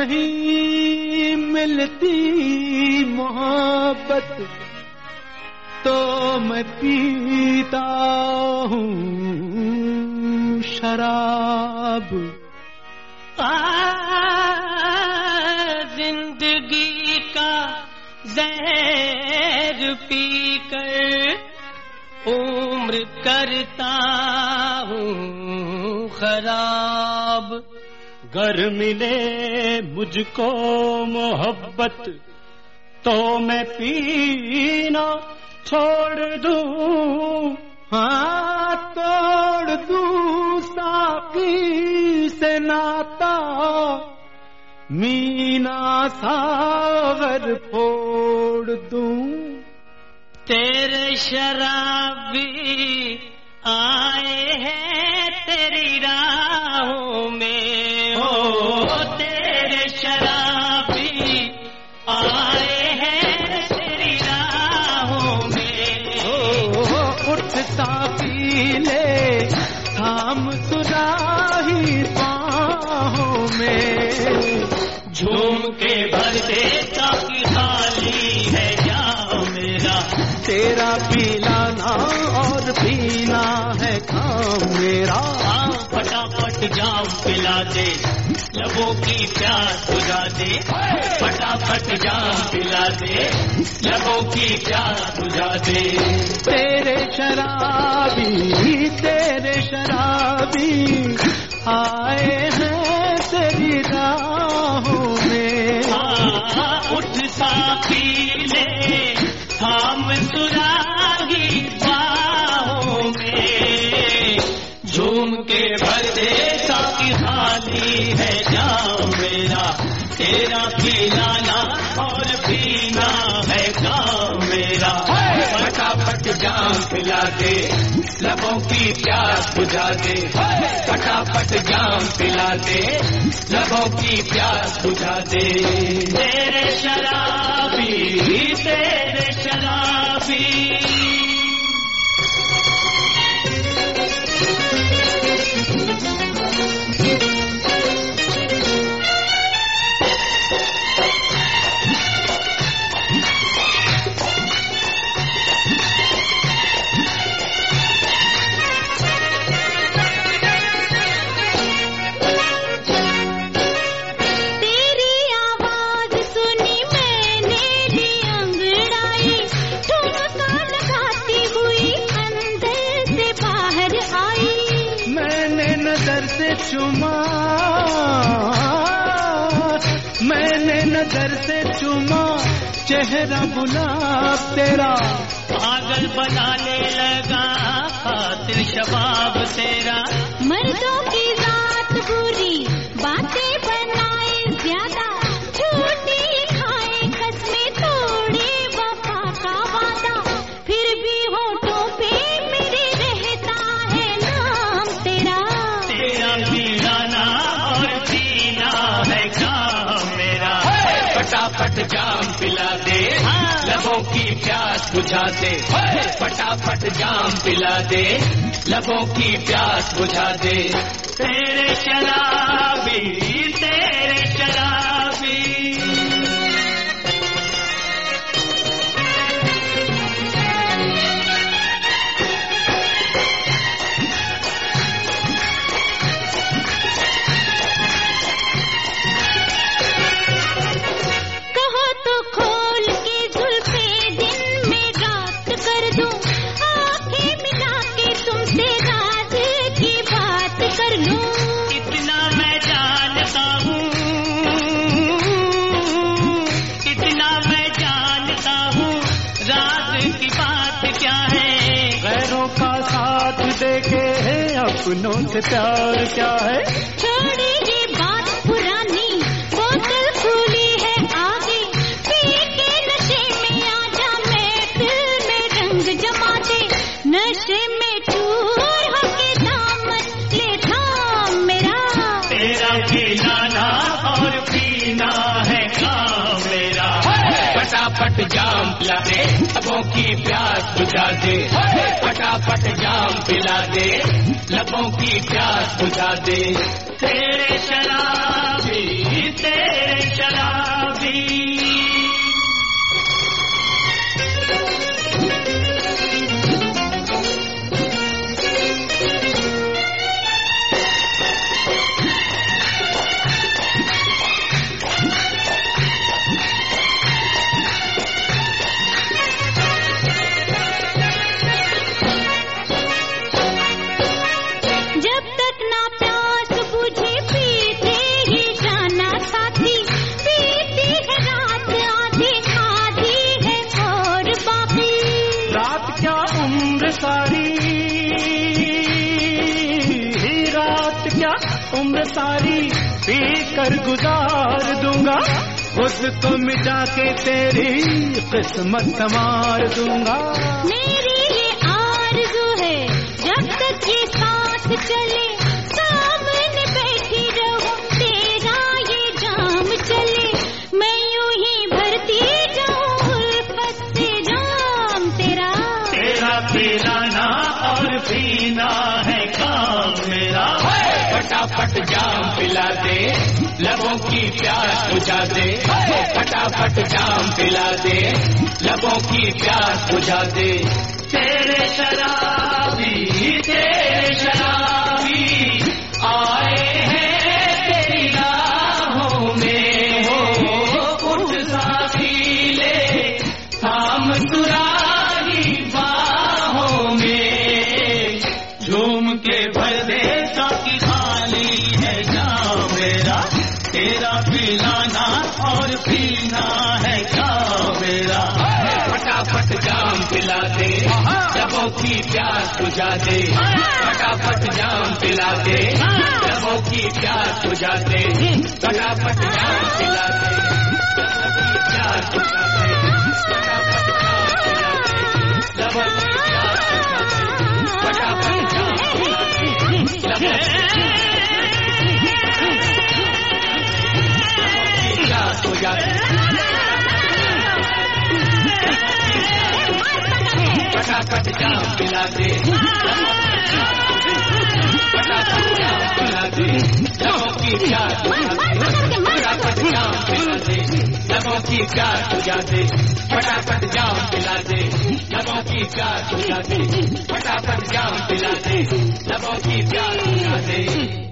नहीं मिलती मोहब्बत तो मैं पीता हूँ शराब। जिंदगी का जहर पीकर उम्र करता हूँ खराब। गर मिले मुझको मोहब्बत तो मैं पीना छोड़ दूं, हाँ तोड़ दूं साकी से नाता, मीना सागर फोड़ दूं। तेरे शराबी आए हैं तेरी राहों में, हो तेरे शराबी आए हैं तेरी राहों में। उठ साकी ले थाम सुराही बाहों में, झूम के भर दे ताकि खाली है जाम मेरा। तेरा पिलाना और पीना है काम मेरा। फटाफट जाम पिला दे लबों की प्यास बुझा दे, फटाफट जाम पिला दे लबों की प्यास बुझा दे। तेरे शराबी आए हैं तेरी राहों में। उठ साथी ले थाम सुराही बाहों में, झूम के भर दे ताकि खाली है जाम मेरा। तेरा पिलाना और पीना है काम मेरा। फटाफट जाम पिला दे लबों की प्यास बुझा दे, फटाफट जाम पिला दे लबों की प्यास बुझा दे। तेरे शराबी मैंने नजर से चुमा चेहरा गुलाब तेरा, पागल बनाने लगा खातिर शबाब तेरा। मर्दों की रात बुरी बातें बनाए ज्यादा, झूठी खाए कसमें तोड़े वफा का वादा, फिर भी होठों पे मेरे रहता है नाम तेरा। तेरा पिलाना और पीना है काम मेरा। फटाफट जाम पिला दे लबों की प्यास बुझा दे, फटाफट जाम पिला दे लबों की प्यास बुझा दे। तेरे शराबी अपनों से प्यार क्या है। छोड़ी ये बात पुरानी, बोतल खुली है आगे, पी के नशे में आजा महफिल में रंग जमा दे। नशे में चूर होके दामन ले थाम मेरा। तेरा पिलाना और पीना है काम मेरा। फटाफट जाम पिला दे लबों की प्यास बुझा दे, फटाफट जाम पिला दे लबों की प्यास बुझा दे। तेरे शराबी रात क्या उम्र सारी, रात क्या उम्र सारी पी कर गुजार दूंगा, उसको मिटा के तेरी किस्मत संवार दूंगा। मेरी ये आरज़ू है जब तक ये सांस चले, सामने बैठी रहूं तेरा ये जाम चले, मैं यूं ही भरती जाऊं उल्फत से जाम तेरा। तेरा पिलाना और पीना है काम मेरा, फटाफट जाम पिला दे, लबों की प्यास बुझा दे, फटाफट जाम पिला दे, लबों की प्यास बुझा दे। तेरे शराबी आए हैं तेरी राहों में, हो उठ साथी ले थाम तुराही बाहों में, झूम के भर दे ताकि खाली है जाम मेरा, तेरा पिलाना और पीना है काम मेरा, फटाफट जाम पिला दे, लबों की प्यास बुझा दे, फटाफट जाम पिला दे, लबों की प्यास बुझा दे, फटाफट जाम पिला दे, लबों की प्यास बुझा दे, फटाफट जाम पिला दे, लबों की प्यास बुझा दे, फटाफट जाम पिला दे, लबों हो जाते, फटाफट जाम पिला दे, फटाफट जाम पिला दे, लबों की प्यास बुझा दे, फटाफट जाम पिला दे, लबों की प्यास बुझा दे, फटाफट जाम पिला दे, लबों की प्यास बुझा दे, फटाफट जाम पिला दे, लबों की प्यास बुझा दे।